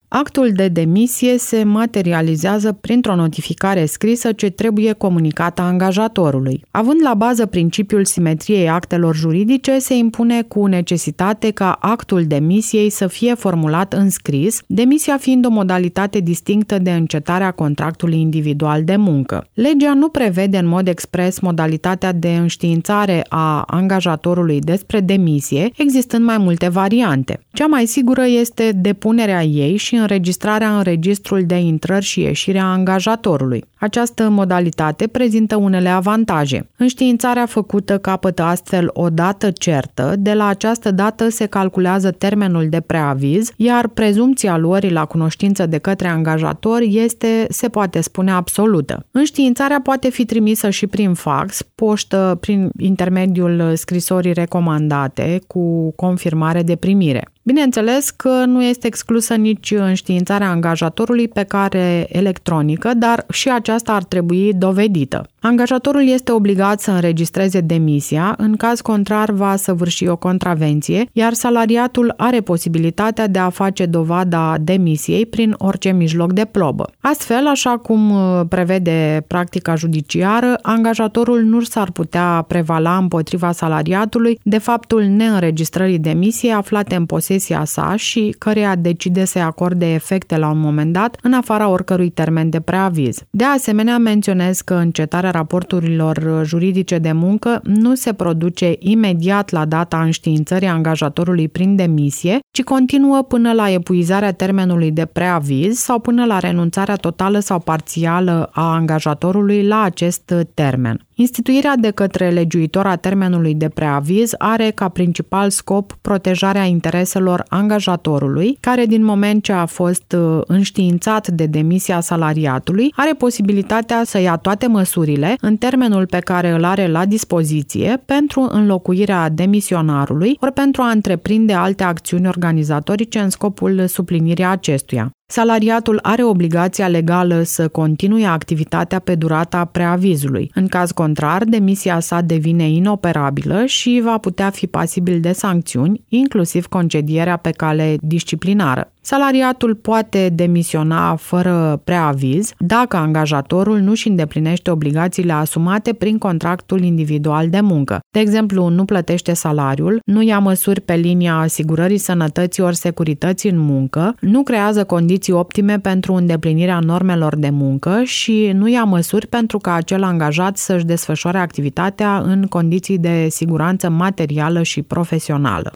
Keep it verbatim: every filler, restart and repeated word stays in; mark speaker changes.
Speaker 1: Actul de demisie se materializează printr-o notificare scrisă ce trebuie comunicată angajatorului. Având la bază principiul simetriei actelor juridice, se impune cu necesitate ca actul demisiei să fie formulat în scris, demisia fiind o modalitate distinctă de încetarea contractului individual de muncă. Legea nu prevede în mod expres modalitatea de înștiințare a angajatorului despre demisie, existând mai multe variante. Cea mai sigură este depunerea ei și înregistrarea în registrul de intrări și ieșire a angajatorului. Această modalitate prezintă unele avantaje. Înștiințarea făcută capătă astfel o dată certă, de la această dată se calculează termenul de preaviz, iar prezumția luării la cunoștință de către angajator este, se poate spune, absolută. Înștiințarea poate fi trimisă și prin fax, poștă, prin intermediul scrisorii recomandate cu confirmare de primire. Bineînțeles că nu este exclusă nici înștiințarea angajatorului pe cale electronică, dar și aceasta ar trebui dovedită. Angajatorul este obligat să înregistreze demisia, în caz contrar va săvârși o contravenție, iar salariatul are posibilitatea de a face dovada demisiei prin orice mijloc de probă. Astfel, așa cum prevede practica judiciară, angajatorul nu s-ar putea prevala împotriva salariatului de faptul neînregistrării demisiei aflate în posesia sa și căreia decide să-i acorde efecte la un moment dat, în afara oricărui termen de preaviz. De asemenea, menționez că încetarea raporturilor juridice de muncă nu se produce imediat la data înștiințării angajatorului prin demisie, ci continuă până la epuizarea termenului de preaviz sau până la renunțarea totală sau parțială a angajatorului la acest termen. Instituirea de către legiuitor a termenului de preaviz are ca principal scop protejarea intereselor angajatorului, care din moment ce a fost înștiințat de demisia salariatului, are posibilitatea să ia toate măsurile în termenul pe care îl are la dispoziție pentru înlocuirea demisionarului ori pentru a întreprinde alte acțiuni organizatorice în scopul suplinirii acestuia. Salariatul are obligația legală să continue activitatea pe durata preavizului. În caz contrar, demisia sa devine inoperabilă și va putea fi pasibil de sancțiuni, inclusiv concedierea pe cale disciplinară. Salariatul poate demisiona fără preaviz dacă angajatorul nu își îndeplinește obligațiile asumate prin contractul individual de muncă. De exemplu, nu plătește salariul, nu ia măsuri pe linia asigurării sănătății ori securității în muncă, nu creează condiții optime pentru îndeplinirea normelor de muncă și nu ia măsuri pentru ca acel angajat să-și desfășoare activitatea în condiții de siguranță materială și profesională.